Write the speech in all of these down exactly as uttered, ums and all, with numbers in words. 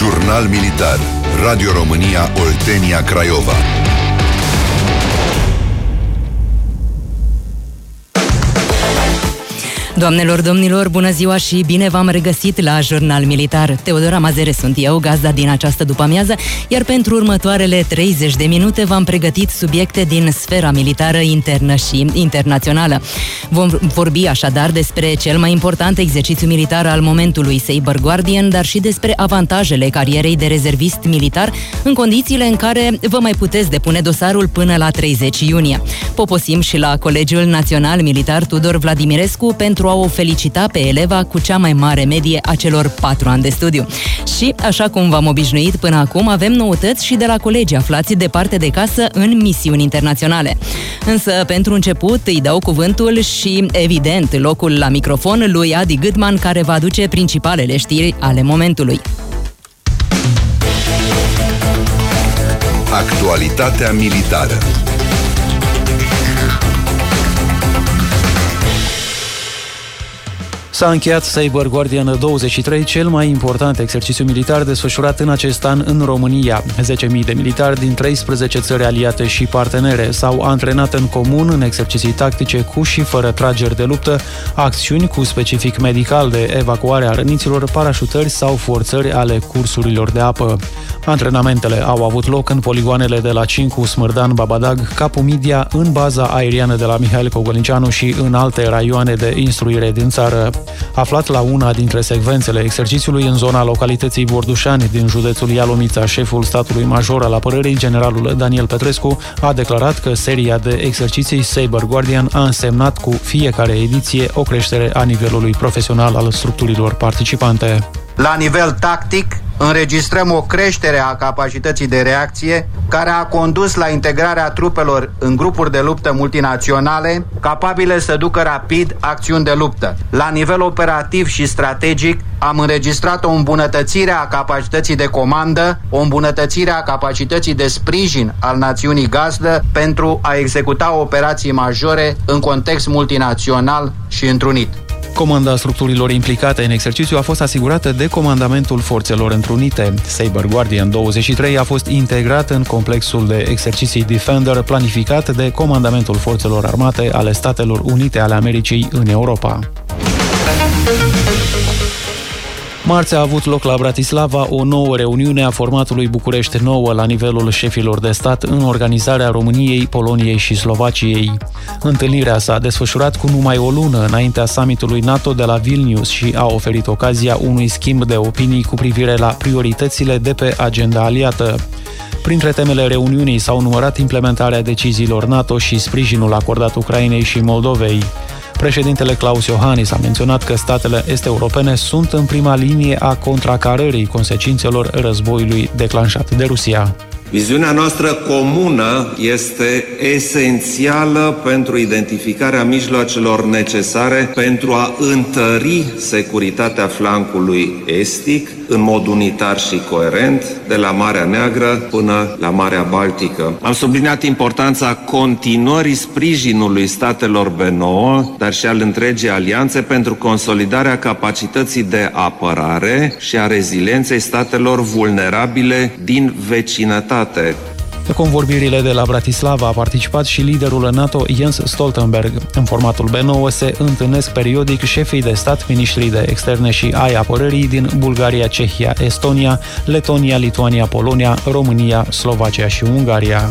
Jurnal Militar. Radio România Oltenia Craiova. Doamnelor, domnilor, bună ziua și bine v-am regăsit la Jurnal Militar. Teodora Mazere sunt eu, gazda din această după-amiază, iar pentru următoarele treizeci de minute v-am pregătit subiecte din sfera militară internă și internațională. Vom vorbi așadar despre cel mai important exercițiu militar al momentului, Saber Guardian, dar și despre avantajele carierei de rezervist militar în condițiile în care vă mai puteți depune dosarul până la treizeci iunie. Poposim și la Colegiul Național Militar Tudor Vladimirescu pentru a o felicita pe eleva cu cea mai mare medie a celor patru ani de studiu. Și, așa cum v-am obișnuit până acum, avem noutăți și de la colegii aflați departe de casă în misiuni internaționale. Însă, pentru început, îi dau cuvântul și, evident, locul la microfon lui Adi Gâdman, care va aduce principalele știri ale momentului. Actualitatea militară. S-a încheiat Saber Guardian douăzeci și trei, cel mai important exercițiu militar desfășurat în acest an în România. zece mii de militari din treisprezece țări aliate și partenere s-au antrenat în comun în exerciții tactice cu și fără trageri de luptă, acțiuni cu specific medical de evacuare a răniților, parașutări sau forțări ale cursurilor de apă. Antrenamentele au avut loc în poligoanele de la Cincu, Smârdan, Babadag, Capu Midia, în baza aeriană de la Mihail Cogălnicianu și în alte raioane de instruire din țară. Aflat la una dintre secvențele exercițiului în zona localității Bordușani din județul Ialomița, șeful statului major al apărării, generalul Daniel Petrescu, a declarat că seria de exerciții Saber Guardian a însemnat cu fiecare ediție o creștere a nivelului profesional al structurilor participante. La nivel tactic, înregistrăm o creștere a capacității de reacție care a condus la integrarea trupelor în grupuri de luptă multinaționale capabile să ducă rapid acțiuni de luptă. La nivel operativ și strategic am înregistrat o îmbunătățire a capacității de comandă, o îmbunătățire a capacității de sprijin al națiunii gazdă pentru a executa operații majore în context multinațional și întrunit. Comanda structurilor implicate în exercițiu a fost asigurată de Comandamentul Forțelor Întrunite. Saber Guardian douăzeci și trei a fost integrat în complexul de exerciții Defender planificat de Comandamentul Forțelor Armate ale Statelor Unite ale Americii în Europa. Marți a avut loc la Bratislava o nouă reuniune a formatului București nouă la nivelul șefilor de stat în organizarea României, Poloniei și Slovaciei. Întâlnirea s-a desfășurat cu numai o lună înaintea summitului NATO de la Vilnius și a oferit ocazia unui schimb de opinii cu privire la prioritățile de pe agenda aliată. Printre temele reuniunii s-au numărat implementarea deciziilor NATO și sprijinul acordat Ucrainei și Moldovei. Președintele Klaus Iohannis a menționat că statele est-europene sunt în prima linie a contracarării consecințelor războiului declanșat de Rusia. Viziunea noastră comună este esențială pentru identificarea mijloacelor necesare pentru a întări securitatea flancului estic în mod unitar și coerent, de la Marea Neagră până la Marea Baltică. Am subliniat importanța continuării sprijinului statelor B nouă, dar și al întregii alianțe pentru consolidarea capacității de apărare și a rezilienței statelor vulnerabile din vecinătate. La convorbirile de la Bratislava a participat și liderul NATO Jens Stoltenberg. În formatul B nouă se întâlnesc periodic șefii de stat, miniștrii de externe și ai apărării din Bulgaria, Cehia, Estonia, Letonia, Lituania, Polonia, România, Slovacia și Ungaria.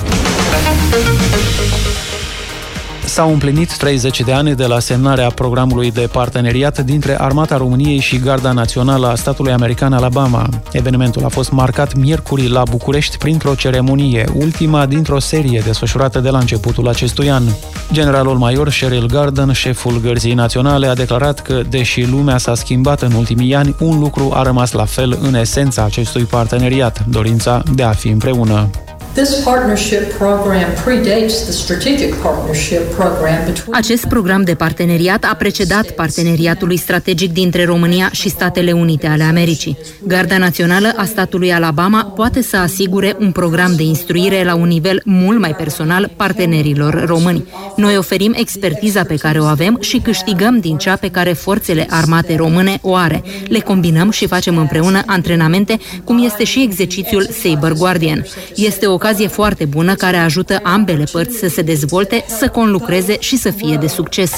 S-au împlinit treizeci de ani de la semnarea programului de parteneriat dintre Armata României și Garda Națională a statului american Alabama. Evenimentul a fost marcat miercuri la București printr-o ceremonie, ultima dintr-o serie desfășurată de la începutul acestui an. Generalul major Cheryl Garden, șeful Gărzii Naționale, a declarat că, deși lumea s-a schimbat în ultimii ani, un lucru a rămas la fel în esența acestui parteneriat, dorința de a fi împreună. Acest program de parteneriat a precedat parteneriatului strategic dintre România și Statele Unite ale Americii. Garda Națională a statului Alabama poate să asigure un program de instruire la un nivel mult mai personal partenerilor români. Noi oferim expertiza pe care o avem și câștigăm din cea pe care forțele armate române o are. Le combinăm și facem împreună antrenamente, cum este și exercițiul Saber Guardian. Este o ocazie foarte bună care ajută ambele părți să se dezvolte, să conlucreze și să fie de succes.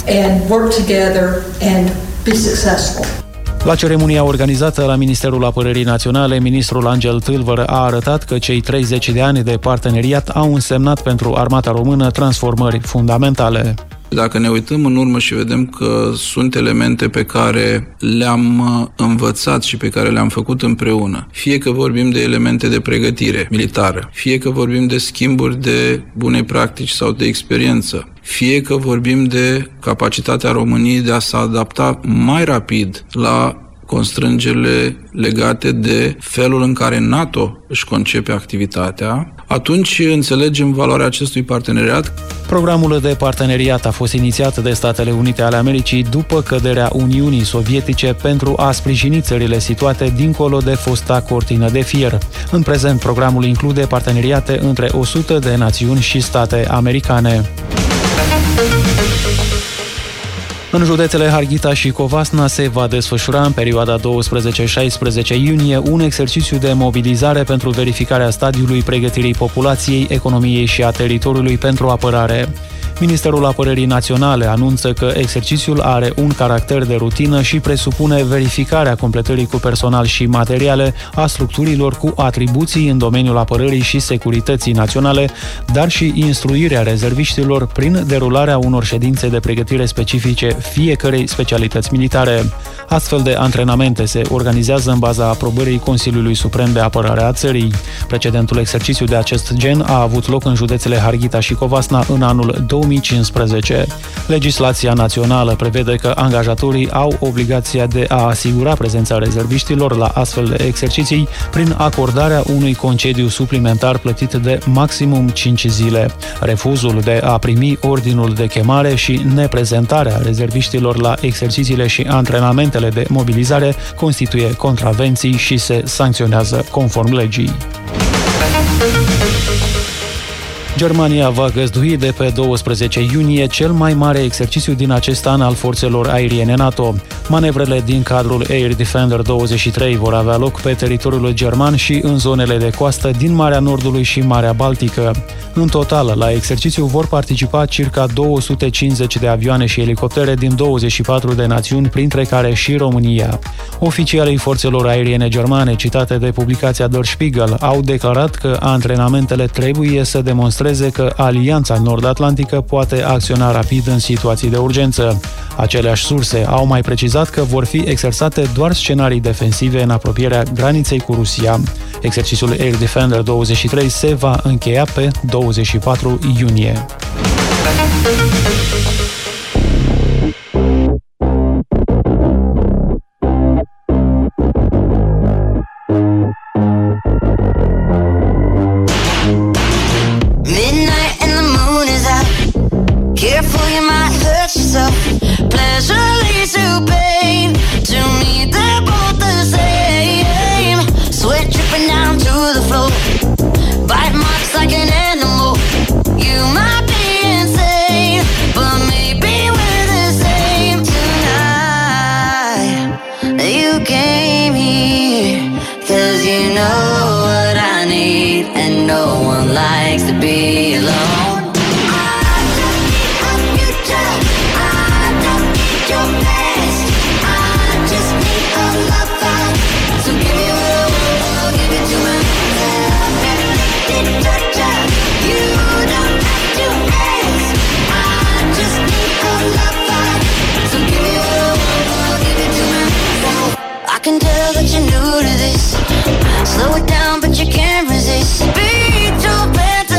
La ceremonia organizată la Ministerul Apărării Naționale, ministrul Angel Tâlvăr a arătat că cei treizeci de ani de parteneriat au însemnat pentru armata română transformări fundamentale. Dacă ne uităm în urmă și vedem că sunt elemente pe care le-am învățat și pe care le-am făcut împreună, fie că vorbim de elemente de pregătire militară, fie că vorbim de schimburi de bune practici sau de experiență, fie că vorbim de capacitatea României de a se adapta mai rapid la constrângerile legate de felul în care NATO își concepe activitatea, atunci înțelegem valoarea acestui parteneriat. Programul de parteneriat a fost inițiat de Statele Unite ale Americii după căderea Uniunii Sovietice pentru a sprijini țările situate dincolo de fosta cortină de fier. În prezent, programul include parteneriate între o sută de națiuni și state americane. În județele Harghita și Covasna se va desfășura în perioada douăsprezece șaisprezece iunie un exercițiu de mobilizare pentru verificarea stadiului pregătirii populației, economiei și a teritoriului pentru apărare. Ministerul Apărării Naționale anunță că exercițiul are un caracter de rutină și presupune verificarea completării cu personal și materiale a structurilor cu atribuții în domeniul apărării și securității naționale, dar și instruirea rezerviștilor prin derularea unor ședințe de pregătire specifice fiecărei specialități militare. Astfel de antrenamente se organizează în baza aprobării Consiliului Suprem de Apărare a țării. Precedentul exercițiu de acest gen a avut loc în județele Harghita și Covasna în anul două mii cincisprezece. Legislația națională prevede că angajatorii au obligația de a asigura prezența rezerviștilor la astfel de exerciții prin acordarea unui concediu suplimentar plătit de maximum cinci zile. Refuzul de a primi ordinul de chemare și neprezentarea rezerviștilor la exercițiile și antrenamentele de mobilizare constituie contravenții și se sancționează conform legii. Germania va găzdui de pe douăsprezece iunie cel mai mare exercițiu din acest an al forțelor aeriene NATO. Manevrele din cadrul Air Defender douăzeci și trei vor avea loc pe teritoriul german și în zonele de coastă din Marea Nordului și Marea Baltică. În total, la exercițiu vor participa circa două sute cincizeci de avioane și elicoptere din douăzeci și patru de națiuni, printre care și România. Oficialii forțelor aeriene germane, citate de publicația Der Spiegel, au declarat că antrenamentele trebuie să demonstreze că Alianța Nord-Atlantică poate acționa rapid în situații de urgență. Aceleași surse au mai precizat că vor fi exersate doar scenarii defensive în apropierea graniței cu Rusia. Exercițiul Air Defender douăzeci și trei se va încheia pe douăzeci și patru iunie. Slow it down, but you can't resist. Beat your bed.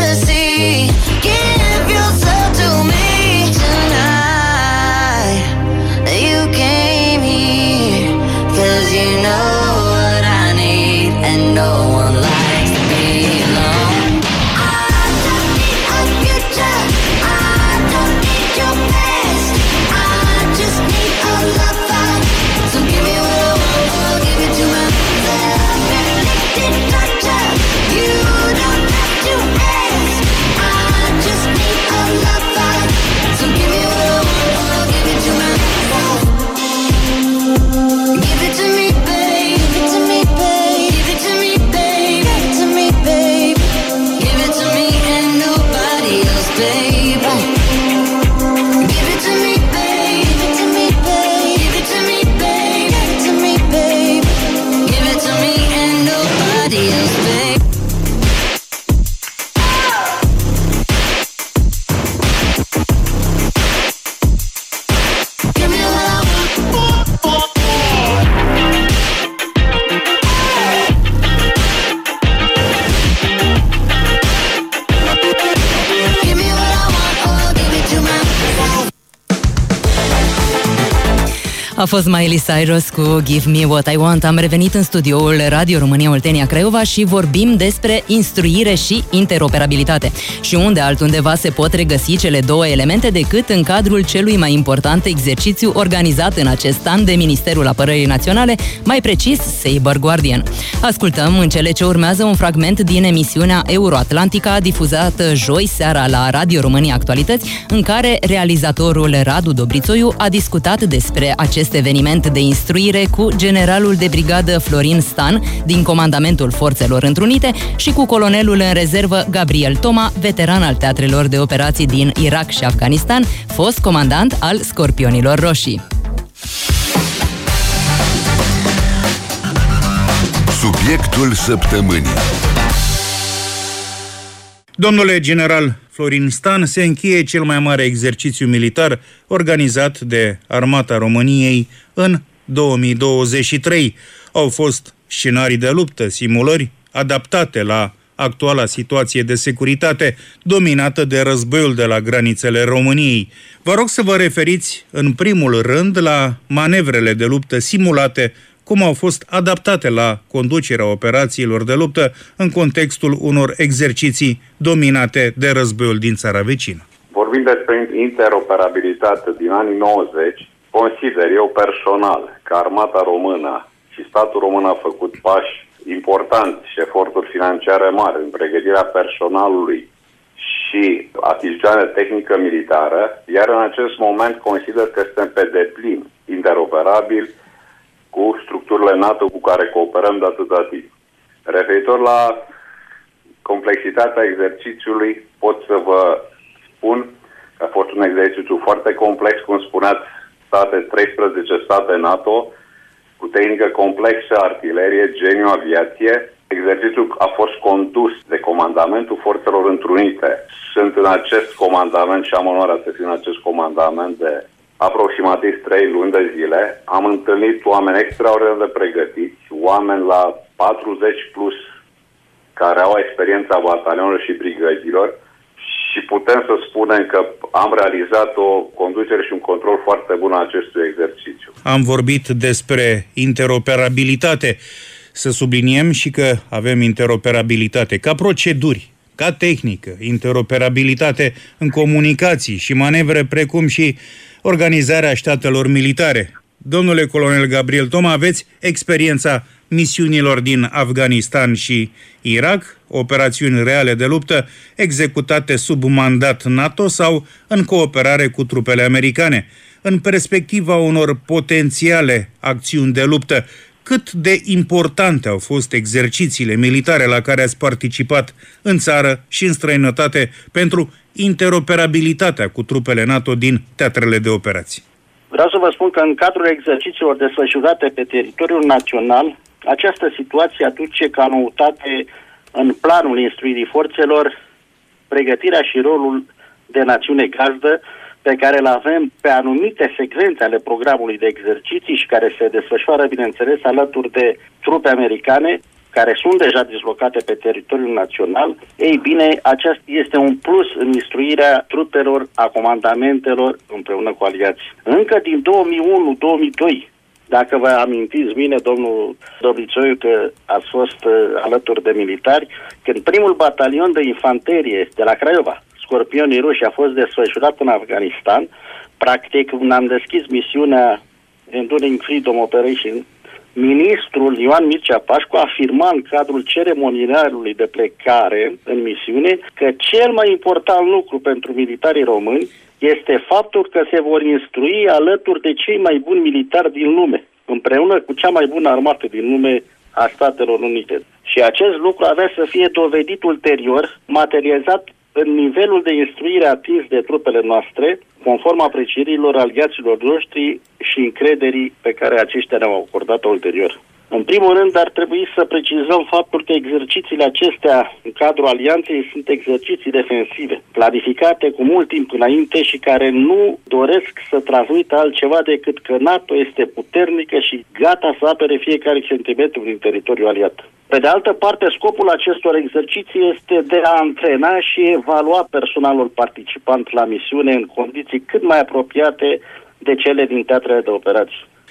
A fost Miley Cyrus cu Give Me What I Want. Am revenit în studioul Radio România Oltenia Craiova și vorbim despre instruire și interoperabilitate. Și unde altundeva se pot regăsi cele două elemente decât în cadrul celui mai important exercițiu organizat în acest an de Ministerul Apărării Naționale, mai precis Saber Guardian. Ascultăm în cele ce urmează un fragment din emisiunea Euroatlantica, difuzată joi seara la Radio România Actualități, în care realizatorul Radu Dobrițoiu a discutat despre acest eveniment de instruire cu generalul de brigadă Florin Stan din Comandamentul Forțelor Întrunite și cu colonelul în rezervă Gabriel Toma, veteran al teatrelor de operații din Irak și Afganistan, fost comandant al Scorpionilor Roșii. Subiectul săptămânii. Domnule general Florin Stan, se încheie cel mai mare exercițiu militar organizat de Armata României în două mii douăzeci și trei. Au fost scenarii de luptă, simulări adaptate la actuala situație de securitate dominată de războiul de la granițele României. Vă rog să vă referiți în primul rând la manevrele de luptă simulate, cum au fost adaptate la conducerea operațiilor de luptă în contextul unor exerciții dominate de războiul din țara vecină. Vorbind despre interoperabilitate din anii nouăzeci, consider eu personal că Armata Română și statul român a făcut pași importanți și eforturi financiare mari în pregătirea personalului și achiziționarea tehnică militară, iar în acest moment consider că suntem pe deplin interoperabil cu structurile NATO cu care cooperăm de atâta timp. Referitor la complexitatea exercițiului, pot să vă spun că a fost un exercițiu foarte complex, cum spuneați, state, treisprezece state NATO, cu tehnică complexă, artilerie, geniu, aviație. Exercițiul a fost condus de Comandamentul Forțelor Întrunite. Sunt în acest comandament și am onoarea să fiu în acest comandament de aproximativ trei luni de zile. Am întâlnit oameni extraordinar de pregătiți, oameni la patruzeci plus care au experiența batalionilor și brigăzilor și putem să spunem că am realizat o conducere și un control foarte bun a acestui exercițiu. Am vorbit despre interoperabilitate. Să subliniem și că avem interoperabilitate ca proceduri, ca tehnică, interoperabilitate în comunicații și manevre, precum și organizarea statelor militare. Domnule colonel Gabriel Toma, aveți experiența misiunilor din Afganistan și Irak, operațiuni reale de luptă executate sub mandat NATO sau în cooperare cu trupele americane. În perspectiva unor potențiale acțiuni de luptă, cât de importante au fost exercițiile militare la care ați participat în țară și în străinătate pentru interoperabilitatea cu trupele NATO din teatrele de operații? Vreau să vă spun că în cadrul exercițiilor desfășurate pe teritoriul național, această situație aduce ca noutate în planul instruirii forțelor pregătirea și rolul de națiune gazdă pe care îl avem pe anumite secvențe ale programului de exerciții și care se desfășoară, bineînțeles, alături de trupe americane care sunt deja dislocate pe teritoriul național. Ei bine, acesta este un plus în instruirea trupelor, a comandamentelor împreună cu aliații. Încă din două mii unu două mii doi, dacă vă amintiți bine, domnul Dobrițoiu, că ați fost uh, alături de militari, când primul batalion de infanterie de la Craiova, Scorpionii Roșii, a fost desfășurat în Afganistan, practic, când am deschis misiunea Enduring Freedom Operation, ministrul Ioan Mircea Pașcu afirma în cadrul ceremonialului de plecare în misiune că cel mai important lucru pentru militarii români este faptul că se vor instrui alături de cei mai buni militari din lume, împreună cu cea mai bună armată din lume a Statelor Unite. Și acest lucru avea să fie dovedit ulterior, materializat în nivelul de instruire atins de trupele noastre, conform aprecierilor aliaților noștri și încrederii pe care aceștia ne-au acordat-o ulterior. În primul rând, ar trebui să precizăm faptul că exercițiile acestea în cadrul alianței sunt exerciții defensive, planificate cu mult timp înainte și care nu doresc să transmită altceva decât că NATO este puternică și gata să apere fiecare centimetru din teritoriul aliat. Pe de altă parte, scopul acestor exerciții este de a antrena și evalua personalul participant la misiune în condiții cât mai apropiate de cele din teatrele de operații.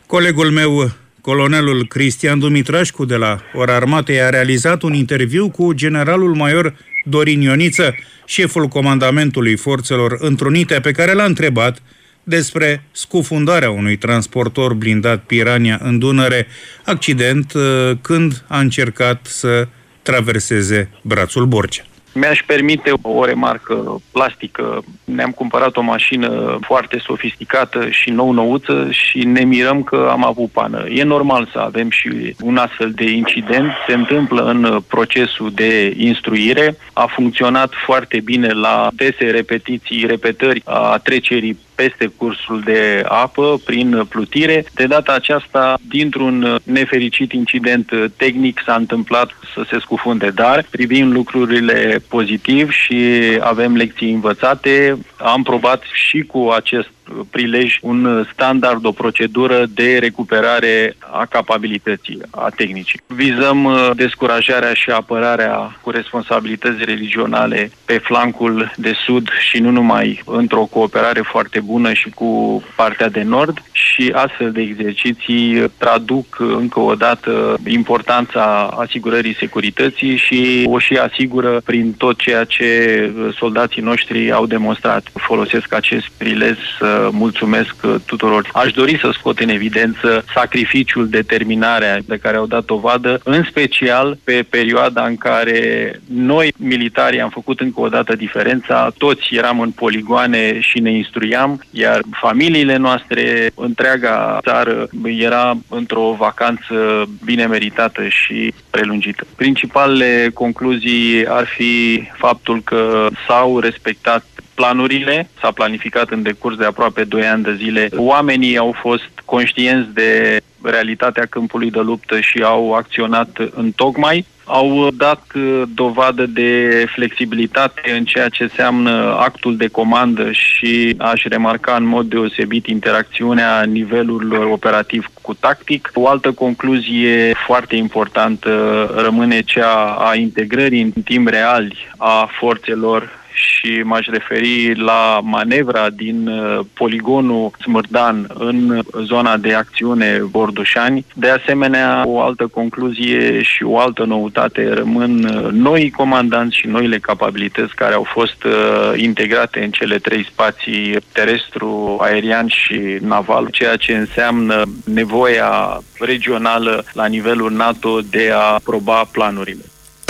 Colegul meu, colonelul Cristian Dumitrașcu de la Ora Armatei, a realizat un interviu cu generalul major Dorin Ioniță, șeful comandamentului forțelor întrunite, pe care l-a întrebat despre scufundarea unui transportor blindat Piranha în Dunăre, accident când a încercat să traverseze brațul Borcea. Mi-aș permite o remarcă plastică. Ne-am cumpărat o mașină foarte sofisticată și nou-nouță și ne mirăm că am avut pană. E normal să avem și un astfel de incident. Se întâmplă în procesul de instruire. A funcționat foarte bine la teste, repetiții, repetări a trecerii peste cursul de apă, prin plutire. De data aceasta, dintr-un nefericit incident tehnic, s-a întâmplat să se scufunde, dar privim lucrurile pozitiv și avem lecții învățate. Am probat și cu acest prilej un standard, o procedură de recuperare a capabilității, a tehnicii. Vizăm descurajarea și apărarea cu responsabilități regionale pe flancul de sud și nu numai, într-o cooperare foarte bună și cu partea de nord, și astfel de exerciții traduc încă o dată importanța asigurării securității și o și asigură prin tot ceea ce soldații noștri au demonstrat. Folosesc acest prilej să mulțumesc tuturor. Aș dori să scot în evidență sacrificiul, determinarea de care au dat dovadă, în special pe perioada în care noi, militarii, am făcut încă o dată diferența. Toți eram în poligoane și ne instruiam, iar familiile noastre, întreaga țară, era într-o vacanță bine meritată și prelungită. Principalele concluzii ar fi faptul că s-au respectat planurile, s-a planificat în decurs de aproape doi ani de zile. Oamenii au fost conștienți de realitatea câmpului de luptă și au acționat întocmai. Au dat dovadă de flexibilitate în ceea ce înseamnă actul de comandă și aș remarca în mod deosebit interacțiunea nivelul operativ cu tactic. O altă concluzie foarte importantă rămâne cea a integrării în timp real a forțelor și m-aș referi la manevra din poligonul Smârdan în zona de acțiune Bordușani. De asemenea, o altă concluzie și o altă noutate rămân noi comandanți și noile capabilități care au fost integrate în cele trei spații, terestru, aerian și naval, ceea ce înseamnă nevoia regională la nivelul NATO de a aproba planurile.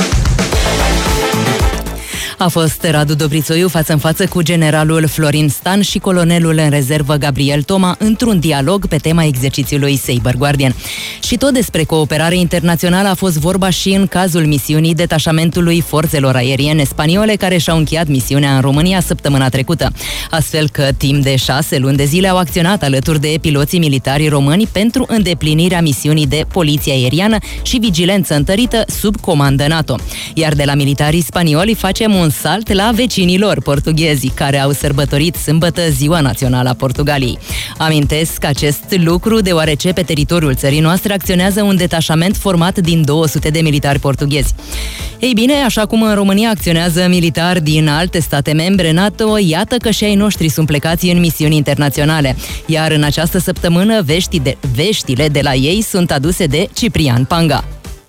A fost Radu Dobrițoiu față în față cu generalul Florin Stan și colonelul în rezervă Gabriel Toma într-un dialog pe tema exercițiului Saber Guardian. Și tot despre cooperare internațională a fost vorba și în cazul misiunii detașamentului forțelor aeriene spaniole care și-au încheiat misiunea în România săptămâna trecută. Astfel că timp de șase luni de zile au acționat alături de piloții militari români pentru îndeplinirea misiunii de poliție aeriană și vigilență întărită sub comandă NATO. Iar de la militarii spanioli facem un salt la vecinilor portughezi, care au sărbătorit sâmbătă Ziua Națională a Portugaliei. Amintesc acest lucru deoarece pe teritoriul țării noastre acționează un detașament format din două sute de militari portughezi. Ei bine, așa cum în România acționează militari din alte state membre NATO, iată că și ai noștri sunt plecați în misiuni internaționale. Iar în această săptămână vești de, veștile de la ei sunt aduse de Ciprian Panga.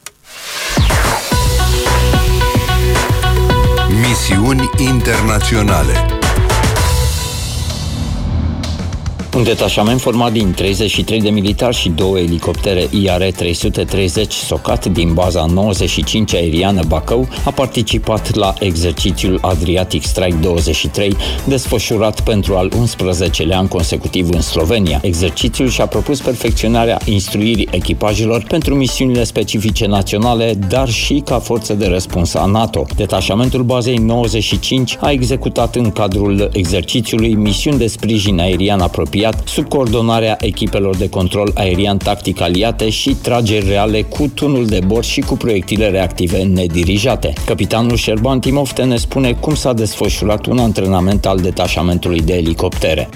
Misiuni internaționale. Un detașament format din treizeci și trei de militari și două elicoptere I R trei sute treizeci SOCAT din baza nouăzeci și cinci aeriană Bacău a participat la exercițiul Adriatic Strike douăzeci și trei, desfășurat pentru al unsprezecelea an consecutiv în Slovenia. Exercițiul și-a propus perfecționarea instruirii echipajelor pentru misiunile specifice naționale, dar și ca forță de răspuns a NATO. Detașamentul bazei nouăzeci și cinci a executat în cadrul exercițiului misiuni de sprijin aerian apropiat sub coordonarea echipelor de control aerian tactic aliate și trageri reale cu tunul de bord și cu proiectile reactive nedirijate. Capitanul Șerban Timofte ne spune cum s-a desfășurat un antrenament al detașamentului de elicoptere.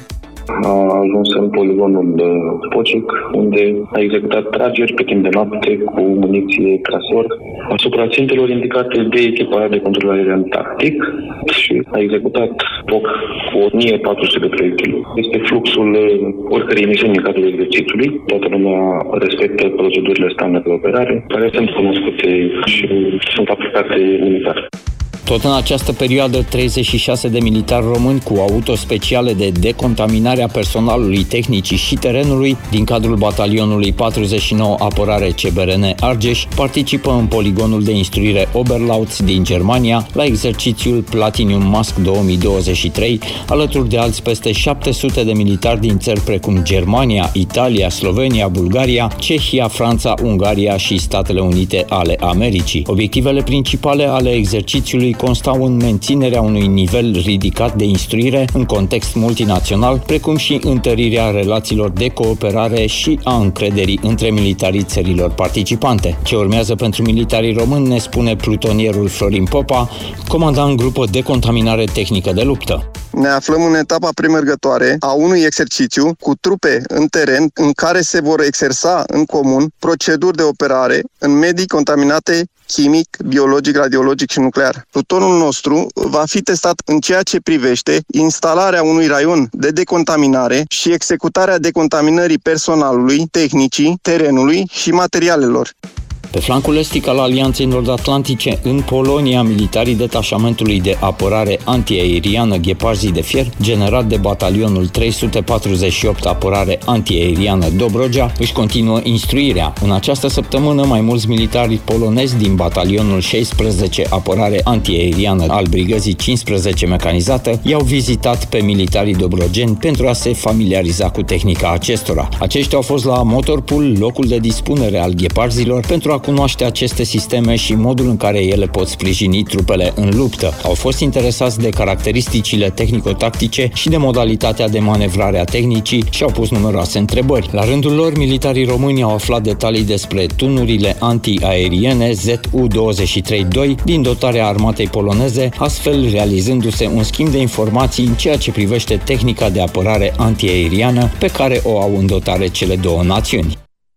A ajuns în poligonul Pocic, unde a executat trageri pe timp de noapte cu muniție trasor asupra țintelor indicate de echipa de control aerian tactic și a executat foc cu o mie patru sute de proiectile. Este fluxul oricărei emisiuni în cadrul exercițiului. Toată lumea respectă procedurile standard de operare, care sunt cunoscute și sunt aplicate unitar. Tot în această perioadă, treizeci și șase de militari români cu auto speciale de decontaminare a personalului, tehnicii și terenului din cadrul batalionului patruzeci și nouă Apărare C B R N Argeș participă în poligonul de instruire Oberlaut din Germania la exercițiul Platinum Mask două mii douăzeci și trei, alături de alți peste șapte sute de militari din țări precum Germania, Italia, Slovenia, Bulgaria, Cehia, Franța, Ungaria și Statele Unite ale Americii. Obiectivele principale ale exercițiului constau în menținerea unui nivel ridicat de instruire în context multinațional, precum și întărirea relațiilor de cooperare și a încrederii între militarii țărilor participante. Ce urmează pentru militarii români ne spune plutonierul Florin Popa, comandant grupă de contaminare tehnică de luptă. Ne aflăm în etapa premergătoare a unui exercițiu cu trupe în teren în care se vor exersa în comun proceduri de operare în medii contaminate chimic, biologic, radiologic și nuclear. Plutonul nostru va fi testat în ceea ce privește instalarea unui raion de decontaminare și executarea decontaminării personalului, tehnicii, terenului și materialelor. Pe flancul estic al Alianței Nord-Atlantice, în Polonia, militarii detașamentului de apărare antiaeriană Gheparzii de Fier, generat de batalionul trei sute patruzeci și opt Apărare antiaeriană Dobrogea, își continuă instruirea. În această săptămână, mai mulți militari polonezi din batalionul șaisprezece Apărare antiaeriană al Brigăzii cincisprezece mecanizată i-au vizitat pe militarii dobrogeni pentru a se familiariza cu tehnica acestora. Aceștia au fost la Motorpool, locul de dispunere al Gheparzilor, pentru a cunoaște aceste sisteme și modul în care ele pot sprijini trupele în luptă. Au fost interesați de caracteristicile tehnico-tactice și de modalitatea de manevrare a tehnicii și au pus numeroase întrebări. La rândul lor, militarii români au aflat detalii despre tunurile antiaeriene Z U douăzeci și trei doi din dotarea armatei poloneze, astfel realizându-se un schimb de informații în ceea ce privește tehnica de apărare antiaeriană pe care o au în dotare cele două națiuni.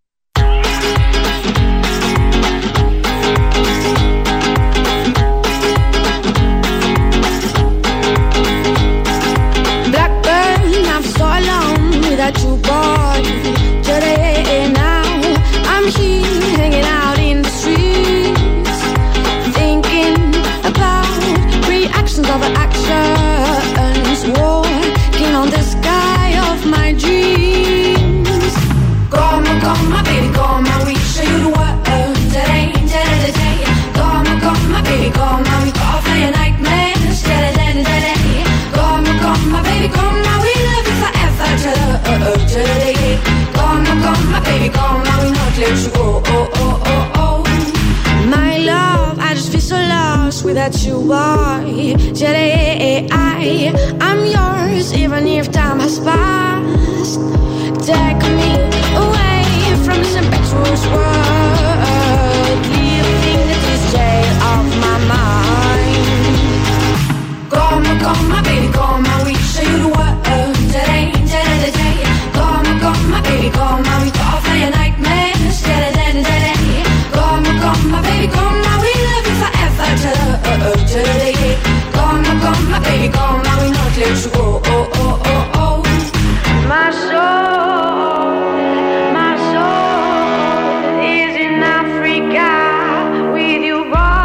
You boy, today now I'm here hanging out in the streets, thinking about reactions of actions, walking on the sky of my dreams. Come on, come on, baby, come on, we show you the world today, today, today. Come on, come on, baby, come on, we call for your nightmares today, today. Come on, come on, baby, come on, we love you forever today. Today, come on, come on, baby, come on, we not let you go. Oh, oh, oh, oh. My love, I just feel so lost without you, boy. Today, I, I'm yours, even if time has passed. Take me away from this impetuous world, leaving this jail of my mind. Come on, come on, baby, come on, we show you the world today, today, today. Come on, come on, baby, come on, we call for your nightmares today, today, today. Come on, come on, baby, come on, we love you forever today. Come on, come on, baby, come on, we not let you go. Oh, oh, oh, oh. My soul, my soul is in Africa with you,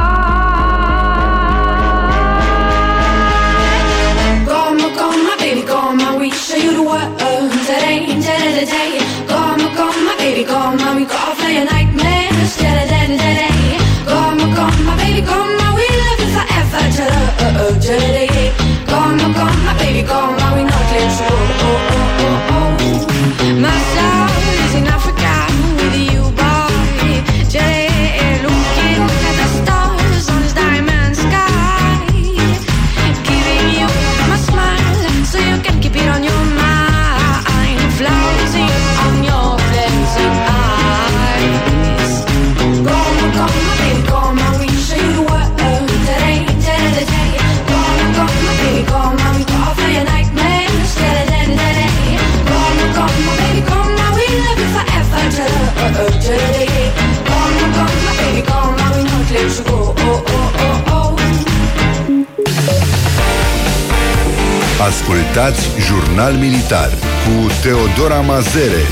Come on, come on, baby, come on, we show you the world today, today, today. Come on, come on, baby, come on, we call for your nightmares today, today, today. Come on, come on, baby, come on, we love you forever today. Come on, come on, baby, come on, we not let you go. Oh, oh, oh, oh. My soul is in Africa with you, boy. Today, looking at the stars on this diamond sky, giving you my smile so you can keep it on your mind, floating on your blazing eyes. Come on, come on, baby, come on, we show you the world today, today, today. Come on, come on, baby, come on, we call for your nightmare. Ascultați Jurnal Militar cu Teodora Mazere.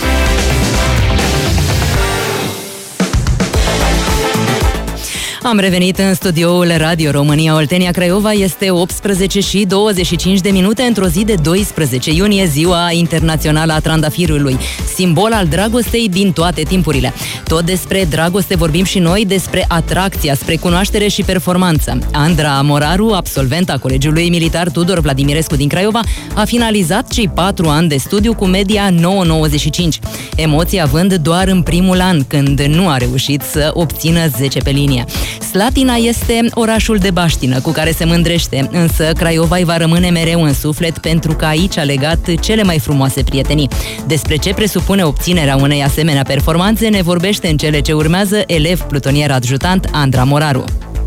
Am revenit în studioul Radio România Oltenia Craiova. Este optsprezece și douăzeci și cinci de minute într-o zi de doisprezece iunie, ziua internațională a trandafirului, simbol al dragostei din toate timpurile. Tot despre dragoste vorbim și noi, despre atracția spre cunoaștere și performanță. Andra Moraru, absolventa Colegiului Militar Tudor Vladimirescu din Craiova, a finalizat cei patru ani de studiu cu media nouă virgulă nouăzeci și cinci. Emoții având doar în primul an, când nu a reușit să obțină zece pe linie. Slatina este orașul de baștină cu care se mândrește, însă Craiova îi va rămâne mereu în suflet pentru că aici a legat cele mai frumoase prietenii. Despre ce presupune obținerea unei asemenea performanțe ne vorbește în cele ce urmează elev plutonier adjutant Andra Moraru.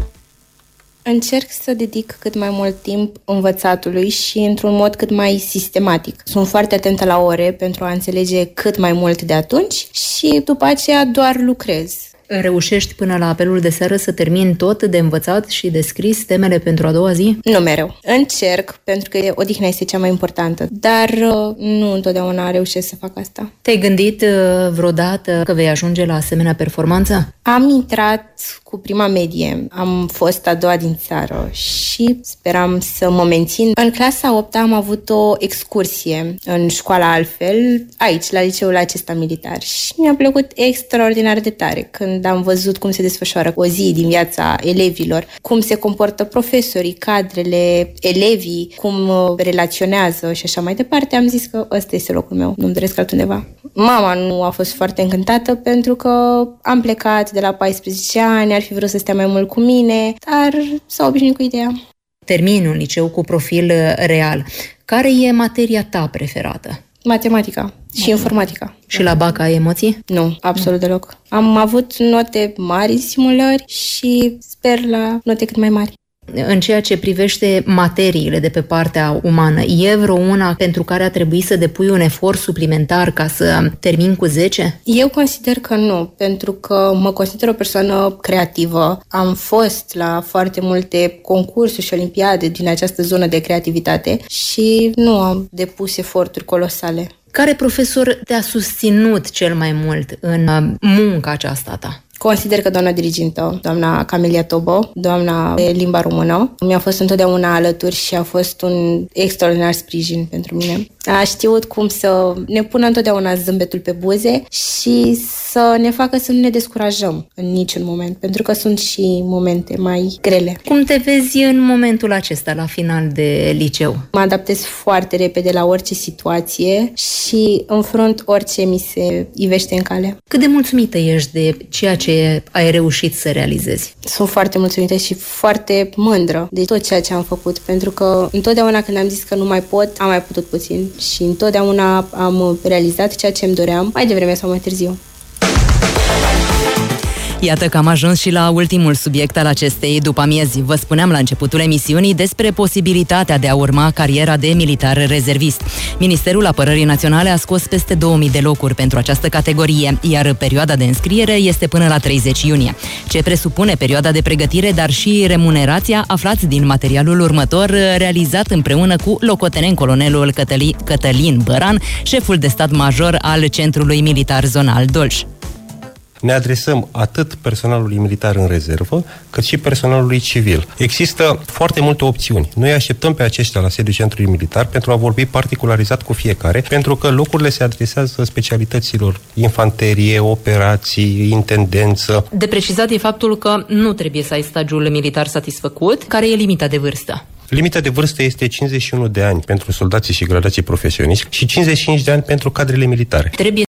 Încerc să dedic cât mai mult timp învățatului și într-un mod cât mai sistematic. Sunt foarte atentă la ore pentru a înțelege cât mai mult de atunci și după aceea doar lucrez. Reușești până la apelul de seară să termini tot de învățat și de scris temele pentru a doua zi? Nu mereu. Încerc, pentru că odihna este cea mai importantă, dar nu întotdeauna reușesc să fac asta. Te-ai gândit vreodată că vei ajunge la asemenea performanță? Am intrat cu prima medie. Am fost a doua din țară și speram să mă mențin. În clasa a opta am avut o excursie în școala altfel, aici, la liceul acesta militar, și mi-a plăcut extraordinar de tare când am văzut cum se desfășoară o zi din viața elevilor, cum se comportă profesorii, cadrele, elevii, cum relaționează și așa mai departe. Am zis că ăsta este locul meu, nu-mi doresc altundeva. Mama nu a fost foarte încântată pentru că am plecat de la paisprezece ani, ar fi vrut să stea mai mult cu mine, dar s-a obișnuit cu ideea. Termin un liceu cu profil real. Care e materia ta preferată? Matematica și informatica. Și la bac ai emoții? Nu, absolut nu. deloc. Am avut note mari în simulări și sper la note cât mai mari. În ceea ce privește materiile de pe partea umană, e vreo una pentru care a trebuit să depui un efort suplimentar ca să termini cu zece? Eu consider că nu, pentru că mă consider o persoană creativă. Am fost la foarte multe concursuri și olimpiade din această zonă de creativitate și nu am depus eforturi colosale. Care profesor te-a susținut cel mai mult în munca aceasta ta? Consider că doamna dirigintă, doamna Camelia Tobo, doamna de limba română, mi-a fost întotdeauna alături și a fost un extraordinar sprijin pentru mine. A știut cum să ne pună întotdeauna zâmbetul pe buze și să ne facă să nu ne descurajăm în niciun moment, pentru că sunt și momente mai grele. Cum te vezi în momentul acesta, la final de liceu? Mă adaptez foarte repede la orice situație și înfrunt orice mi se ivește în cale. Cât de mulțumită ești de ceea ce ai reușit să realizezi? Sunt foarte mulțumită și foarte mândră de tot ceea ce am făcut, pentru că întotdeauna când am zis că nu mai pot, am mai putut puțin și întotdeauna am realizat ceea ce îmi doream, mai devreme sau mai târziu. Iată că am ajuns și la ultimul subiect al acestei după-amiezi. Vă spuneam la începutul emisiunii despre posibilitatea de a urma cariera de militar rezervist. Ministerul Apărării Naționale a scos peste două mii de locuri pentru această categorie, iar perioada de înscriere este până la treizeci iunie. Ce presupune perioada de pregătire, dar și remunerația, aflați din materialul următor, realizat împreună cu locotenent colonelul Cătălin, Cătălin Băran, șeful de stat major al Centrului Militar Zonal Dolj. Ne adresăm atât personalului militar în rezervă, cât și personalului civil. Există foarte multe opțiuni. Noi așteptăm pe aceștia la sediul Centrului Militar pentru a vorbi particularizat cu fiecare, pentru că locurile se adresează specialităților infanterie, operații, intendență. De precizat e faptul că nu trebuie să ai stagiul militar satisfăcut. Care e limita de vârstă? Limita de vârstă este cincizeci și unu de ani pentru soldații și gradații profesioniști și cincizeci și cinci de ani pentru cadrele militare. Trebuie